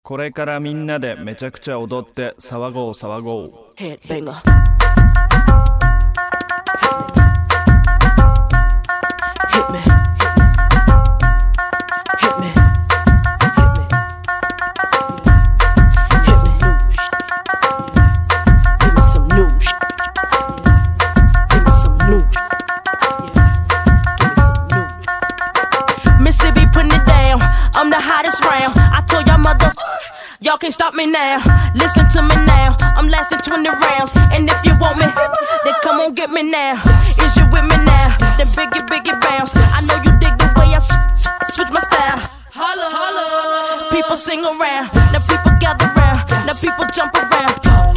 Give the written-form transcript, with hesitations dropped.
これからみんなでめちゃくちゃ踊って騒ごう騒ごう。 Headbanger. Hit me. Hit me. Hit me. Give me some new shit. Give me some new shit. Give me some new shit. Mississippi putting it down. I'm the hottest round. I told y'all mother, y'all can't stop me now. Listen to me now. I'm lasting 20 rounds. And if you want me, then come on get me now. Is you with me now? Then biggie bounce. I know you dig the way I switch my style. Holla, holla. People sing around. Now people gather round. Now people jump around.